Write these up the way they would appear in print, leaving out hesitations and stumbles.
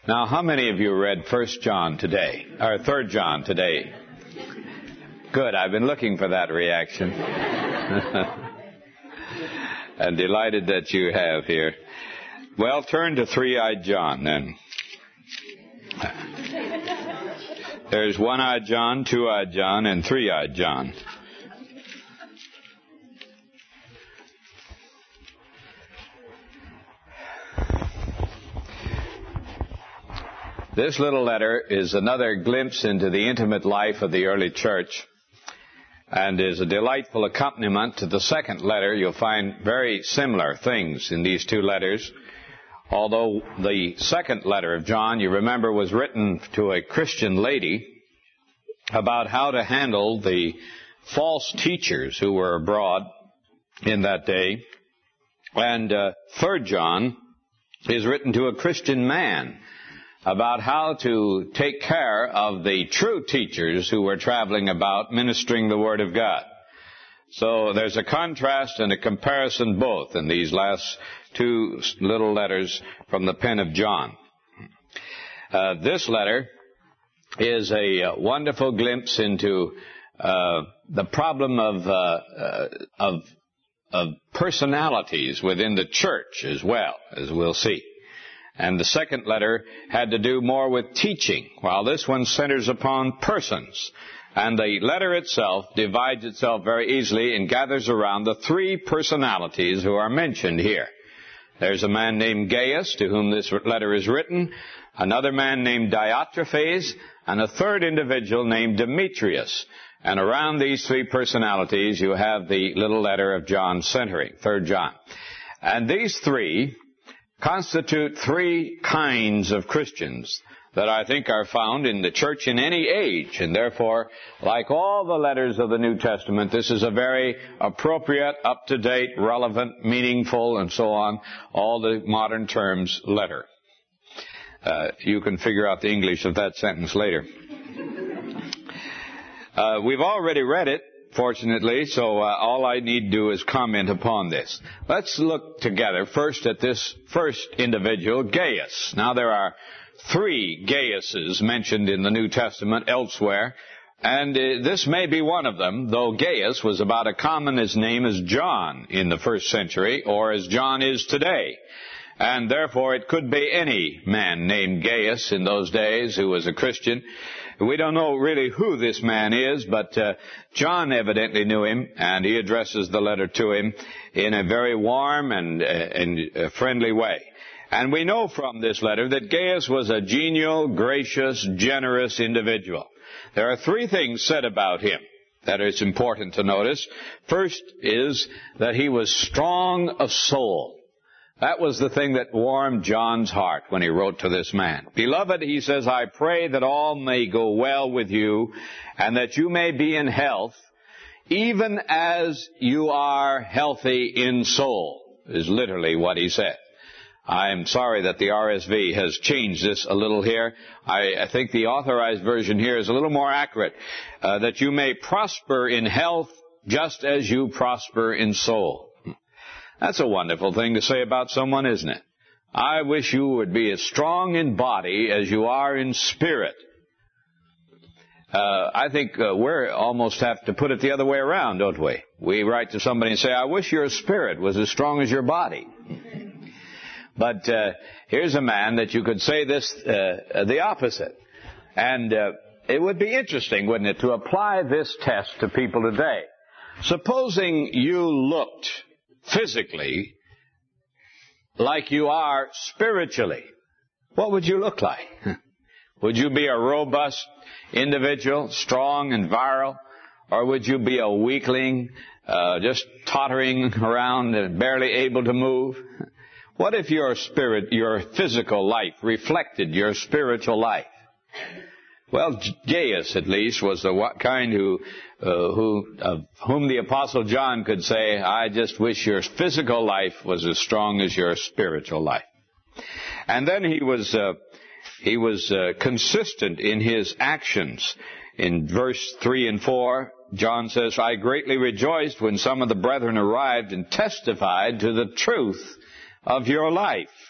Now, how many of you read 1 John today, or 3 John today? Good, I've been looking for that reaction. And delighted that you have here. Well, turn to 3-eyed John then. There's 1-eyed John, 2-eyed John, and 3-eyed John. This little letter is another glimpse into the intimate life of the early church and is a delightful accompaniment to the second letter. You'll find very similar things in these two letters. Although the second letter of John, you remember, was written to a Christian lady about how to handle the false teachers who were abroad in that day. And 3 John is written to a Christian man about how to take care of the true teachers who were traveling about ministering the Word of God. So there's a contrast and a comparison both in these last two little letters from the pen of John. This letter is a wonderful glimpse into the problem of personalities within the church as well, as we'll see. And the second letter had to do more with teaching, while this one centers upon persons. And the letter itself divides itself very easily and gathers around the three personalities who are mentioned here. There's a man named Gaius, to whom this letter is written, another man named Diotrephes, and a third individual named Demetrius. And around these three personalities you have the little letter of John centering, 3 John. And these three constitute three kinds of Christians that I think are found in the church in any age. And therefore, like all the letters of the New Testament, this is a very appropriate, up-to-date, relevant, meaningful, and so on, all the modern terms, letter. You can figure out the English of that sentence later. We've already read it, fortunately, so all I need to do is comment upon this. Let's look together first at this first individual, Gaius. Now, there are 3 Gaiuses mentioned in the New Testament elsewhere, and this may be one of them, though Gaius was about as common a name as John in the first century, or as John is today. And therefore, it could be any man named Gaius in those days who was a Christian. We don't know really who this man is, but John evidently knew him, and he addresses the letter to him in a very warm and friendly way. And we know from this letter that Gaius was a genial, gracious, generous individual. There are 3 things said about him that it's important to notice. First is that he was strong of soul. That was the thing that warmed John's heart when he wrote to this man. Beloved, he says, I pray that all may go well with you, and that you may be in health, even as you are healthy in soul, is literally what he said. I'm sorry that the RSV has changed this a little here. I think the authorized version here is a little more accurate. That you may prosper in health just as you prosper in soul. That's a wonderful thing to say about someone, isn't it? I wish you would be as strong in body as you are in spirit. I think we almost have to put it the other way around, don't we? We write to somebody and say, I wish your spirit was as strong as your body. But here's a man that you could say this, the opposite. And it would be interesting, wouldn't it, to apply this test to people today. Supposing you looked physically like you are spiritually, what would you look like? Would you be a robust individual, strong and virile? Or would you be a weakling, just tottering around and barely able to move? What if your physical life reflected your spiritual life? Well, Gaius, at least, was the kind of whom the Apostle John could say, I just wish your physical life was as strong as your spiritual life. And then he was consistent in his actions. In verse 3 and 4, John says, I greatly rejoiced when some of the brethren arrived and testified to the truth of your life,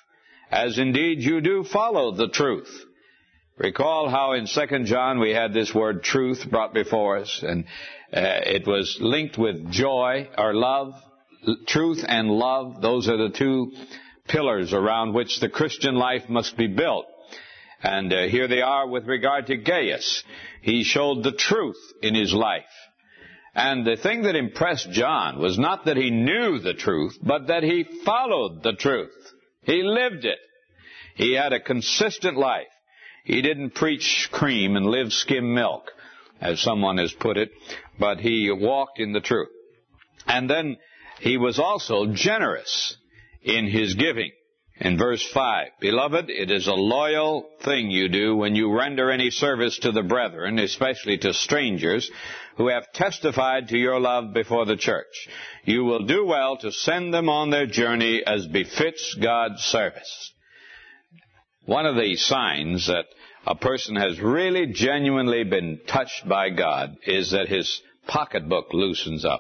as indeed you do follow the truth. Recall how in 2 John we had this word truth brought before us, and it was linked with joy or love. Truth and love, those are the two pillars around which the Christian life must be built. And here they are with regard to Gaius. He showed the truth in his life. And the thing that impressed John was not that he knew the truth, but that he followed the truth. He lived it. He had a consistent life. He didn't preach cream and live skim milk, as someone has put it, but he walked in the truth. And then he was also generous in his giving. In verse 5, Beloved, it is a loyal thing you do when you render any service to the brethren, especially to strangers, who have testified to your love before the church. You will do well to send them on their journey as befits God's service. One of the signs that a person has really genuinely been touched by God is that his pocketbook loosens up.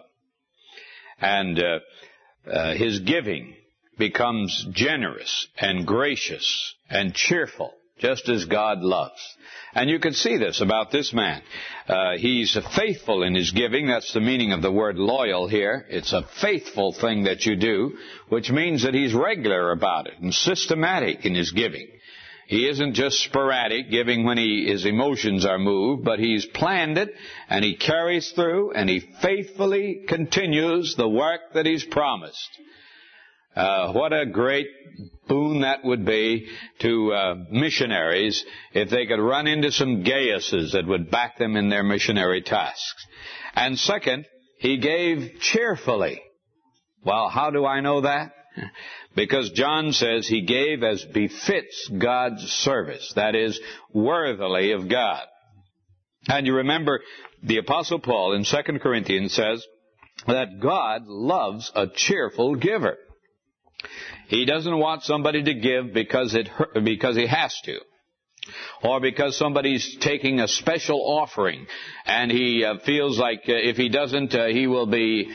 And his giving becomes generous and gracious and cheerful, just as God loves. And you can see this about this man. He's faithful in his giving. That's the meaning of the word loyal here. It's a faithful thing that you do, which means that he's regular about it and systematic in his giving. He isn't just sporadic, giving when his emotions are moved, but he's planned it, and he carries through, and he faithfully continues the work that he's promised. What a great boon that would be to missionaries if they could run into some Gaiuses that would back them in their missionary tasks. And second, he gave cheerfully. Well, how do I know that? Because John says he gave as befits God's service, that is, worthily of God. And you remember the Apostle Paul in 2 Corinthians says that God loves a cheerful giver. He doesn't want somebody to give because he has to, or because somebody's taking a special offering and he feels like if he doesn't, he will be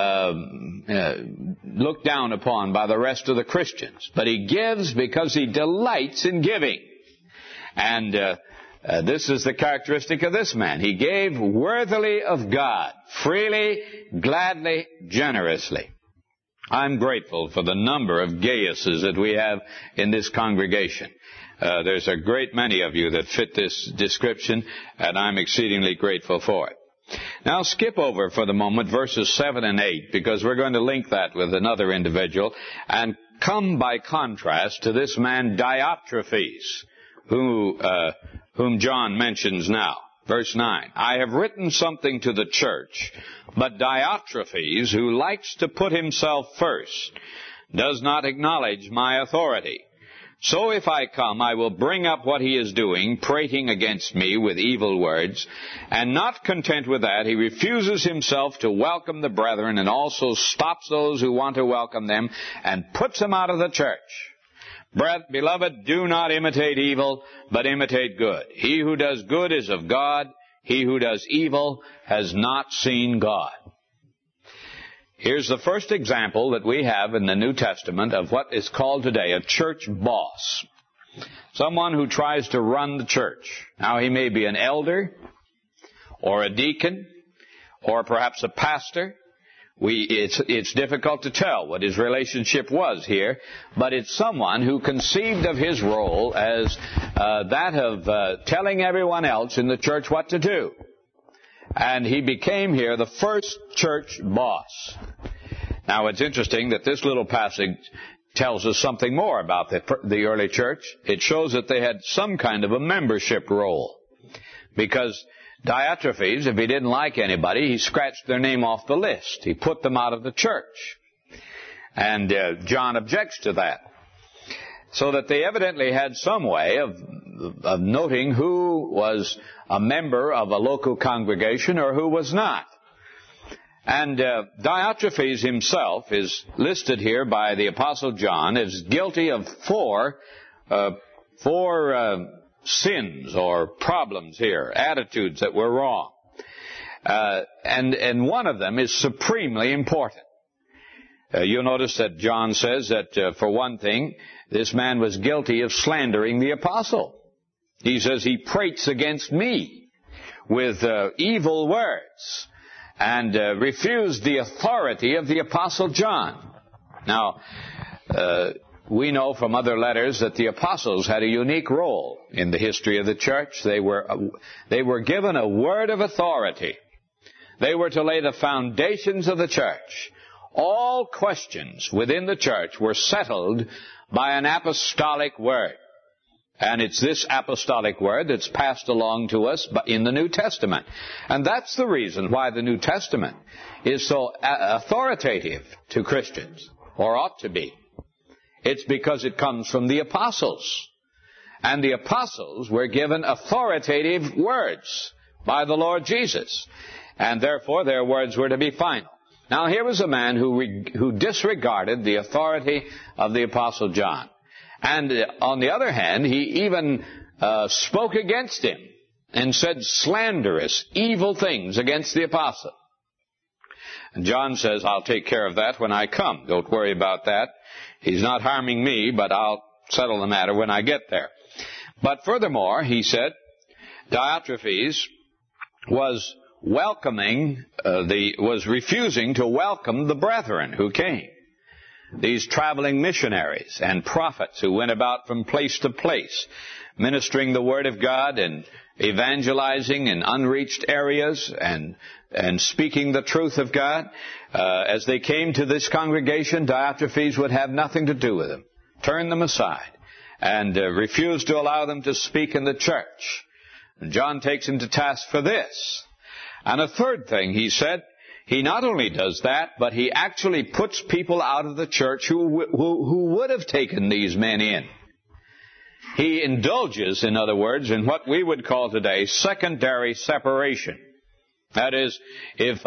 looked down upon by the rest of the Christians. But he gives because he delights in giving. And this is the characteristic of this man. He gave worthily of God, freely, gladly, generously. I'm grateful for the number of Gaiuses that we have in this congregation. There's a great many of you that fit this description, and I'm exceedingly grateful for it. Now skip over for the moment verses 7 and 8, because we're going to link that with another individual, and come by contrast to this man Diotrephes, whom John mentions now. Verse 9, I have written something to the church, but Diotrephes, who likes to put himself first, does not acknowledge my authority. So if I come, I will bring up what he is doing, prating against me with evil words. And not content with that, he refuses himself to welcome the brethren, and also stops those who want to welcome them, and puts them out of the church. Beloved, do not imitate evil, but imitate good. He who does good is of God. He who does evil has not seen God. Here's the first example that we have in the New Testament of what is called today a church boss. Someone who tries to run the church. Now, he may be an elder, or a deacon, or perhaps a pastor. It's difficult to tell what his relationship was here, but it's someone who conceived of his role as that of telling everyone else in the church what to do. And he became here the first church boss. Now, it's interesting that this little passage tells us something more about the early church. It shows that they had some kind of a membership role, because Diotrephes, if he didn't like anybody, he scratched their name off the list. He put them out of the church. And John objects to that. So that they evidently had some way of noting who was a member of a local congregation or who was not. And Diotrephes himself is listed here by the Apostle John as guilty of four sins or problems here, attitudes that were wrong. And one of them is supremely important. You'll notice that John says that, for one thing, this man was guilty of slandering the apostle. He says he prates against me with evil words and refused the authority of the apostle John. Now, we know from other letters that the apostles had a unique role in the history of the church. They were given a word of authority. They were to lay the foundations of the church. All questions within the church were settled by an apostolic word. And it's this apostolic word that's passed along to us in the New Testament. And that's the reason why the New Testament is so authoritative to Christians, or ought to be. It's because it comes from the apostles. And the apostles were given authoritative words by the Lord Jesus. And therefore their words were to be final. Now here was a man who disregarded the authority of the apostle John. And on the other hand, he even spoke against him and said slanderous, evil things against the apostle. And John says, I'll take care of that when I come. Don't worry about that. He's not harming me, but I'll settle the matter when I get there. But furthermore, he said, Diotrephes was refusing to welcome the brethren who came. These traveling missionaries and prophets who went about from place to place, ministering the Word of God and evangelizing in unreached areas and speaking the truth of God. As they came to this congregation, Diotrephes would have nothing to do with them, turn them aside, and refuse to allow them to speak in the church. And John takes him to task for this. And a third thing, he said, he not only does that, but he actually puts people out of the church who would have taken these men in. He indulges, in other words, in what we would call today secondary separation. That is, if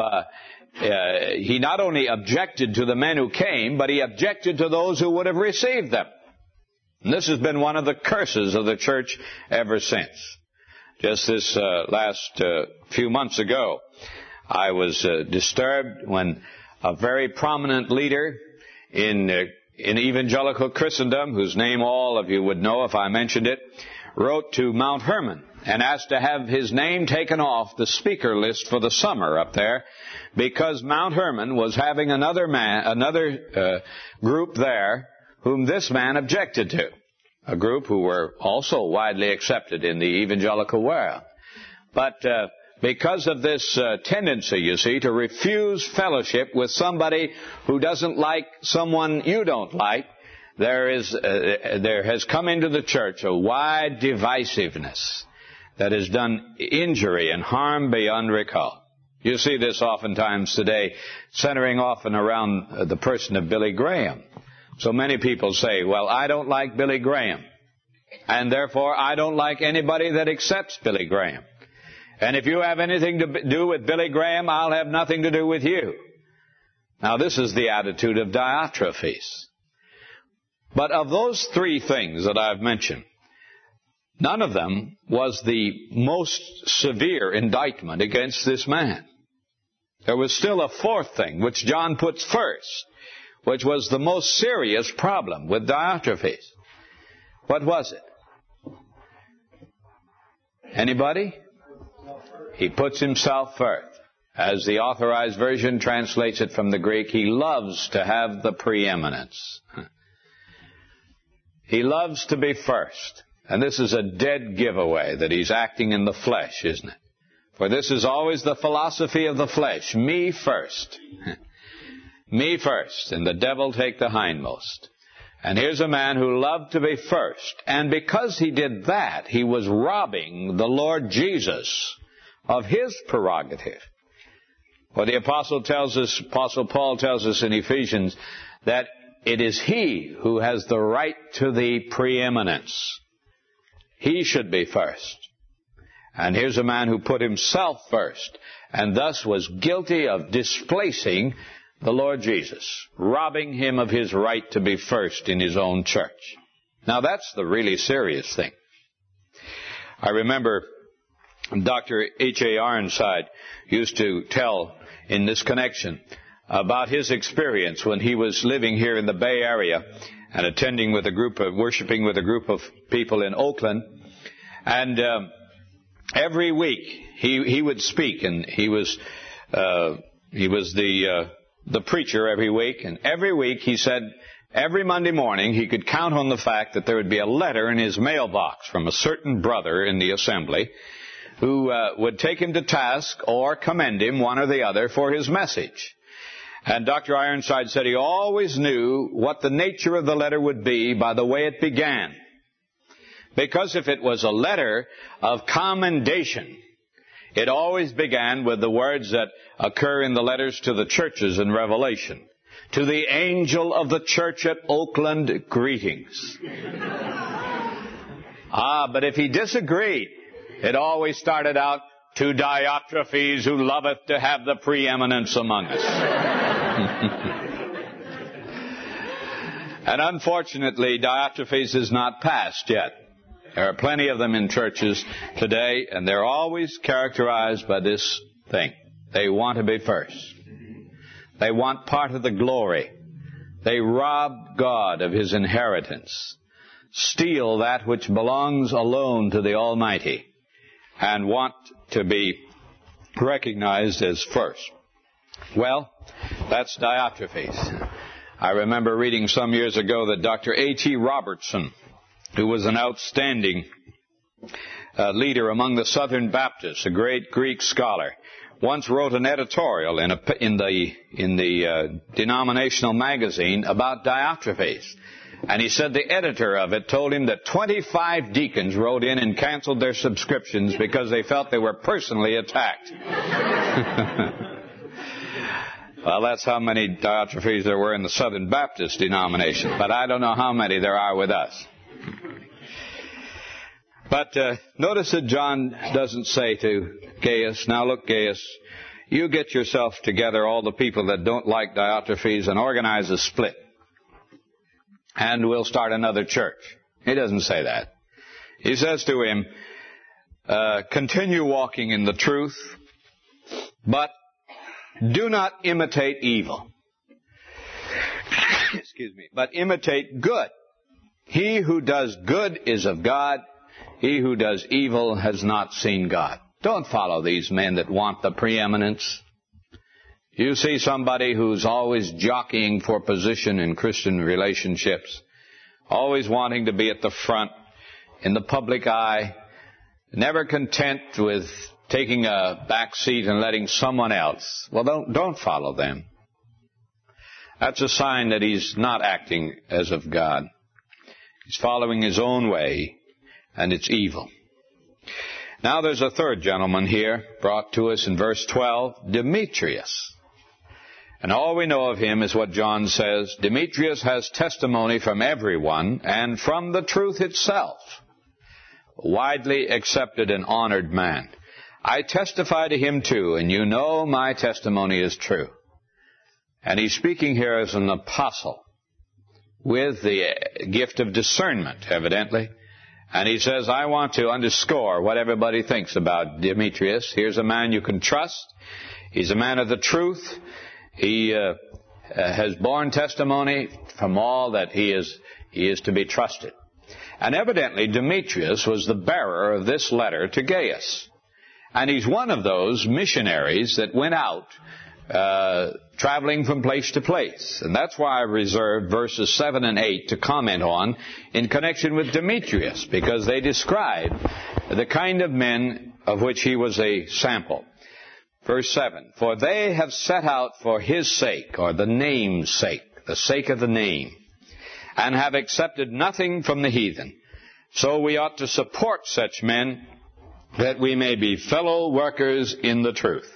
he not only objected to the men who came, but he objected to those who would have received them. And this has been one of the curses of the church ever since. Just this last few months ago, I was disturbed when a very prominent leader in evangelical Christendom, whose name all of you would know if I mentioned it, wrote to Mount Hermon and asked to have his name taken off the speaker list for the summer up there, because Mount Hermon was having another group there whom this man objected to. A group who were also widely accepted in the evangelical world. But because of this tendency, you see, to refuse fellowship with somebody who doesn't like someone you don't like, there has come into the church a wide divisiveness that has done injury and harm beyond recall. You see this oftentimes today, centering often around the person of Billy Graham. So many people say, well, I don't like Billy Graham, and therefore I don't like anybody that accepts Billy Graham. And if you have anything to do with Billy Graham, I'll have nothing to do with you. Now, this is the attitude of Diotrephes. But of those three things that I've mentioned, none of them was the most severe indictment against this man. There was still a fourth thing, which John puts first, which was the most serious problem with Diotrephes. What was it? Anybody? He puts himself first. As the Authorized Version translates it from the Greek, he loves to have the preeminence. He loves to be first. And this is a dead giveaway that he's acting in the flesh, isn't it? For this is always the philosophy of the flesh. Me first. Me first, and the devil take the hindmost. And here's a man who loved to be first. And because he did that, he was robbing the Lord Jesus of his prerogative. For the Apostle Paul tells us in Ephesians that it is he who has the right to the preeminence. He should be first. And here's a man who put himself first, and thus was guilty of displacing the Lord Jesus, robbing him of his right to be first in his own church. Now that's the really serious thing. I remember Dr. H.A. Ironside used to tell in this connection about his experience when he was living here in the Bay Area and worshiping with a group of people in Oakland. And every week he would speak, and he was the preacher every week. And every week he said every Monday morning he could count on the fact that there would be a letter in his mailbox from a certain brother in the assembly who would take him to task or commend him, one or the other, for his message. And Dr. Ironside said he always knew what the nature of the letter would be by the way it began. Because if it was a letter of commendation, it always began with the words that occur in the letters to the churches in Revelation. To the angel of the church at Oakland, greetings. But if he disagreed, it always started out, to Diotrephes, who loveth to have the preeminence among us. And unfortunately, Diotrephes is not passed yet. There are plenty of them in churches today, and they're always characterized by this thing. They want to be first. They want part of the glory. They rob God of His inheritance, steal that which belongs alone to the Almighty, and want to be recognized as first. Well, that's Diotrephes. I remember reading some years ago that Dr. A.T. Robertson, who was an outstanding leader among the Southern Baptists, a great Greek scholar, once wrote an editorial in the denominational magazine about Diotrephes. And he said the editor of it told him that 25 deacons wrote in and canceled their subscriptions because they felt they were personally attacked. Well, that's how many Diotrephes there were in the Southern Baptist denomination, but I don't know how many there are with us. But notice that John doesn't say to Gaius, now look, Gaius, you get yourself together, all the people that don't like Diotrephes, and organize a split, and we'll start another church. He doesn't say that. He says to him, continue walking in the truth, but do not imitate evil. Excuse me. But imitate good. He who does good is of God. He who does evil has not seen God. Don't follow these men that want the preeminence. You see somebody who's always jockeying for position in Christian relationships, always wanting to be at the front, in the public eye, never content with taking a back seat and letting someone else. Well, don't follow them. That's a sign that he's not acting as of God. He's following his own way, and it's evil. Now there's a third gentleman here brought to us in verse 12, Demetrius. And all we know of him is what John says, Demetrius has testimony from everyone and from the truth itself. Widely accepted and honored man. I testify to him too, and you know my testimony is true. And he's speaking here as an apostle with the gift of discernment, evidently. And he says, I want to underscore what everybody thinks about Demetrius. Here's a man you can trust. He's a man of the truth. He has borne testimony from all that he is to be trusted. And evidently Demetrius was the bearer of this letter to Gaius. And he's one of those missionaries that went out traveling from place to place. And that's why I reserved verses 7 and 8 to comment on in connection with Demetrius, because they describe the kind of men of which he was a sample. Verse 7, for they have set out for his sake, or the name's sake, the sake of the name, and have accepted nothing from the heathen. So we ought to support such men, that we may be fellow workers in the truth.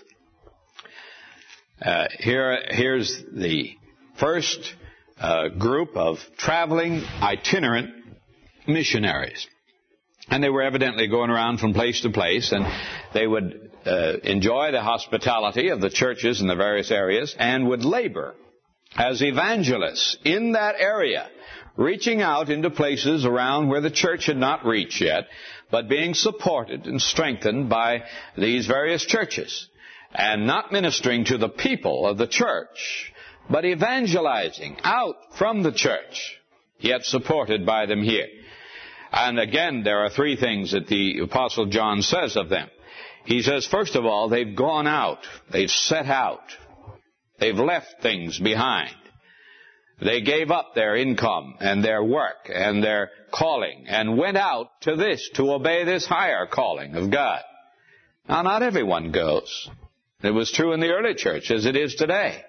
Here's the first group of traveling itinerant missionaries. And they were evidently going around from place to place, and they would enjoy the hospitality of the churches in the various areas and would labor as evangelists in that area, reaching out into places around where the church had not reached yet, but being supported and strengthened by these various churches. and not ministering to the people of the church, but evangelizing out from the church, yet supported by them here. And again, there are three things that the Apostle John says of them. He says, first of all, they've gone out. They've set out. They've left things behind. They gave up their income and their work and their calling and went out to this, to obey this higher calling of God. Now, not everyone goes. It was true in the early church as it is today.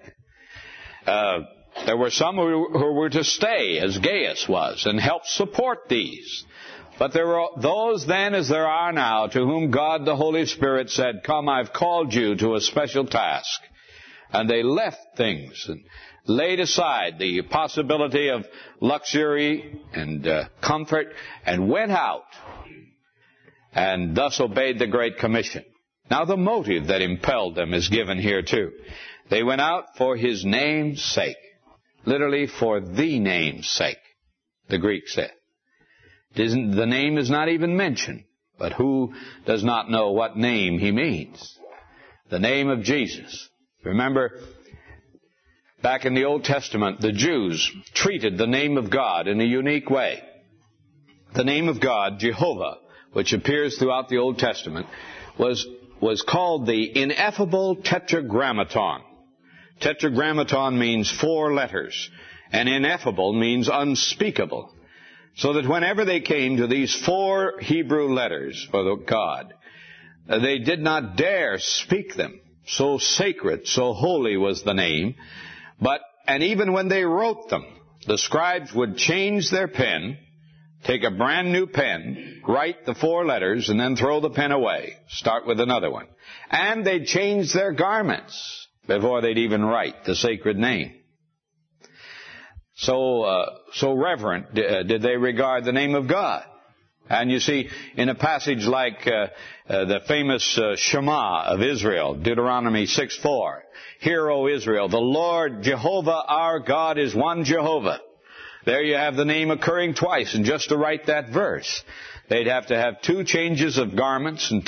There were some who were to stay, as Gaius was, and help support these. But there were those then, as there are now, to whom God the Holy Spirit said, come, I've called you to a special task. And they left things and laid aside the possibility of luxury and comfort and went out and thus obeyed the Great Commission. Now the motive that impelled them is given here too. They went out for His name's sake. Literally, for the name's sake, the Greek said. The name is not even mentioned, but who does not know what name he means? The name of Jesus. Remember, back in the Old Testament, the Jews treated the name of God in a unique way. The name of God, Jehovah, which appears throughout the Old Testament, was called the ineffable tetragrammaton. Tetragrammaton means 4 letters, and ineffable means unspeakable. So that whenever they came to these 4 Hebrew letters for God, they did not dare speak them. So sacred, so holy was the name. And even when they wrote them, the scribes would change their pen, take a brand new pen, write the 4 letters, and then throw the pen away. Start with another one. And they'd change their garments before they'd even write the sacred name. So reverent did they regard the name of God. And you see, in a passage like the famous Shema of Israel, Deuteronomy 6:4, Hear, O Israel, the Lord Jehovah our God is one Jehovah. There you have the name occurring twice, and just to write that verse, they'd have to have 2 changes of garments and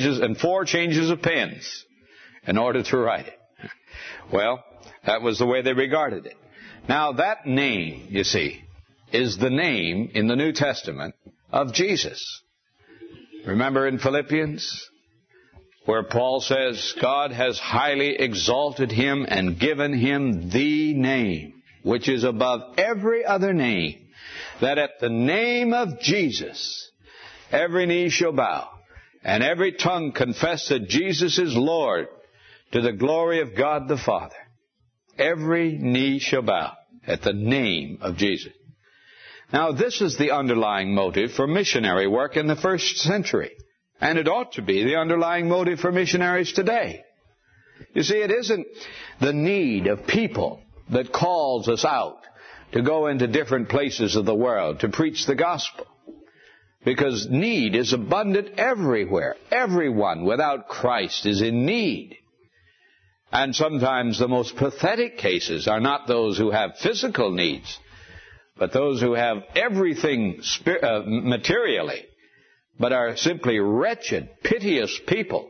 4 changes of pens in order to write it. Well, that was the way they regarded it. Now, that name, you see, is the name in the New Testament of Jesus. Remember in Philippians, where Paul says, God has highly exalted Him and given Him the name, which is above every other name, that at the name of Jesus, every knee shall bow, and every tongue confess that Jesus is Lord, to the glory of God the Father. Every knee shall bow at the name of Jesus. Now, this is the underlying motive for missionary work in the first century. And it ought to be the underlying motive for missionaries today. You see, it isn't the need of people that calls us out to go into different places of the world to preach the gospel. Because need is abundant everywhere. Everyone without Christ is in need. And sometimes the most pathetic cases are not those who have physical needs, but those who have everything materially, but are simply wretched, piteous people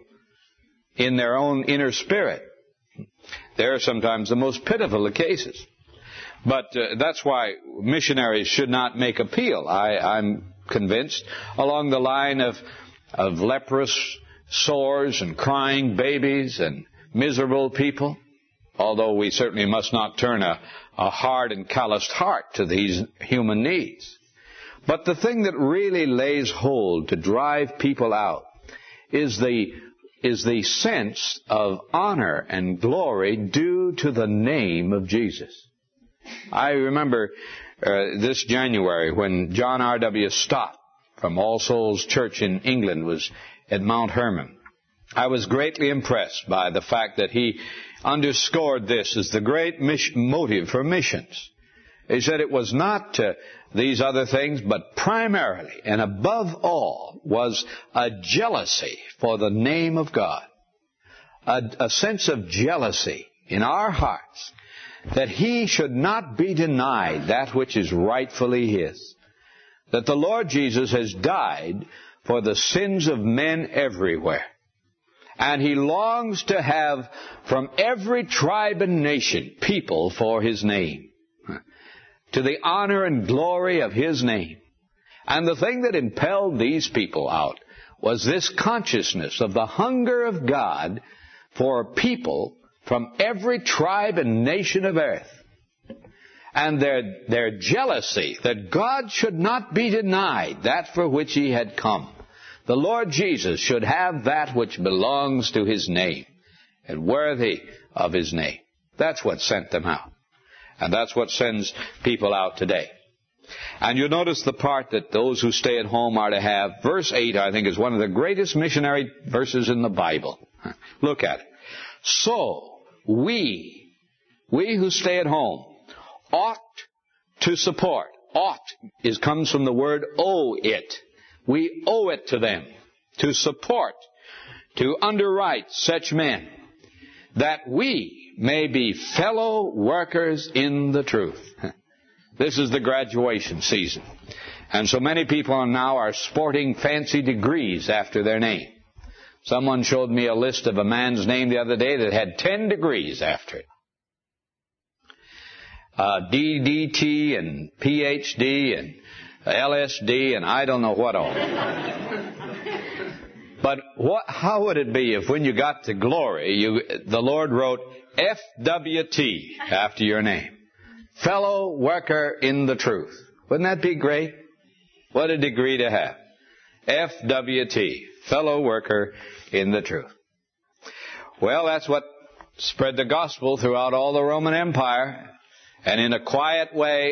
in their own inner spirit. They're sometimes the most pitiful of cases. But that's why missionaries should not make appeal, I'm convinced, along the line of leprous sores and crying babies and miserable people, although we certainly must not turn a hard and calloused heart to these human needs. But the thing that really lays hold to drive people out is the sense of honor and glory due to the name of Jesus. I remember this January when John R.W. Stott from All Souls Church in England was at Mount Hermon. I was greatly impressed by the fact that he underscored this as the great motive for missions. He said it was not these other things, but primarily and above all was a jealousy for the name of God. A sense of jealousy in our hearts that He should not be denied that which is rightfully His. That the Lord Jesus has died for the sins of men everywhere. And He longs to have from every tribe and nation people for His name, to the honor and glory of His name. And the thing that impelled these people out was this consciousness of the hunger of God for people from every tribe and nation of earth. And their jealousy that God should not be denied that for which He had come. The Lord Jesus should have that which belongs to His name and worthy of His name. That's what sent them out. And that's what sends people out today. And you notice the part that those who stay at home are to have. Verse 8, I think, is one of the greatest missionary verses in the Bible. Look at it. So, we who stay at home ought to support. Ought comes from the word owe it. We owe it to them to support, to underwrite such men, that we may be fellow workers in the truth. This is the graduation season. And so many people now are sporting fancy degrees after their name. Someone showed me a list of a man's name the other day that had 10 degrees after it. DDT and PhD and LSD and I don't know what all. But how would it be if when you got to glory, the Lord wrote FWT after your name? Fellow worker in the truth. Wouldn't that be great? What a degree to have. FWT, fellow worker in the truth. Well, that's what spread the gospel throughout all the Roman Empire, and in a quiet way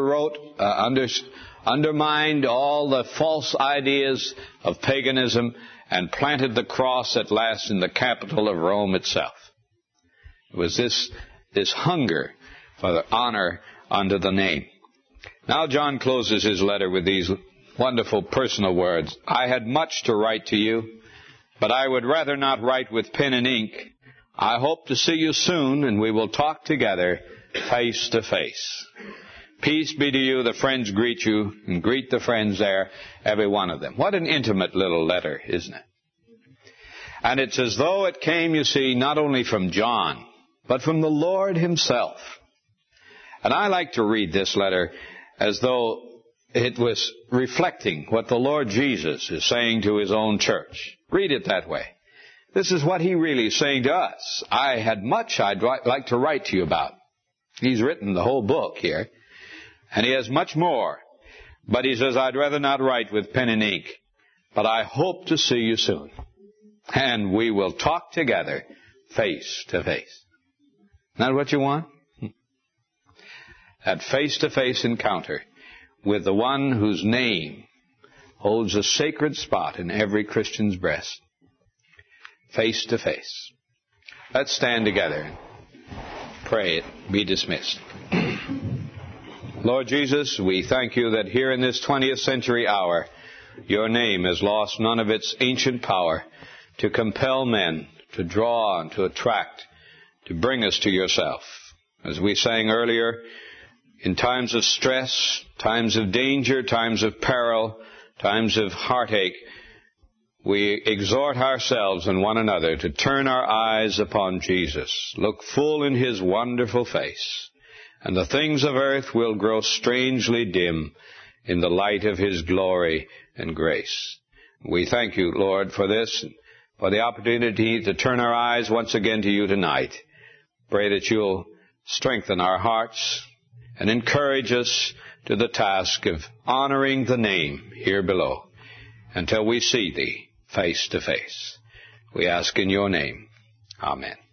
undermined all the false ideas of paganism and planted the cross at last in the capital of Rome itself. It was this hunger for the honor under the name. Now John closes his letter with these wonderful personal words. I had much to write to you, but I would rather not write with pen and ink. I hope to see you soon, and we will talk together face to face. Peace be to you. The friends greet you, and greet the friends there, every one of them. What an intimate little letter, isn't it? And it's as though it came, you see, not only from John, but from the Lord Himself. And I like to read this letter as though it was reflecting what the Lord Jesus is saying to His own church. Read it that way. This is what He really is saying to us. I had much I'd like to write to you about. He's written the whole book here, and He has much more. But He says, I'd rather not write with pen and ink, but I hope to see you soon. And we will talk together face to face. Isn't that what you want? That face-to-face encounter with the one whose name holds a sacred spot in every Christian's breast. Face to face. Let's stand together and pray it be dismissed. Lord Jesus, we thank you that here in this 20th century hour, your name has lost none of its ancient power to compel men, to draw and to attract, to bring us to yourself. As we sang earlier, in times of stress, times of danger, times of peril, times of heartache, we exhort ourselves and one another to turn our eyes upon Jesus, look full in His wonderful face, and the things of earth will grow strangely dim in the light of His glory and grace. We thank you, Lord, for this, for the opportunity to turn our eyes once again to you tonight. Pray that you'll strengthen our hearts and encourage us to the task of honoring the name here below until we see thee face to face. We ask in your name. Amen.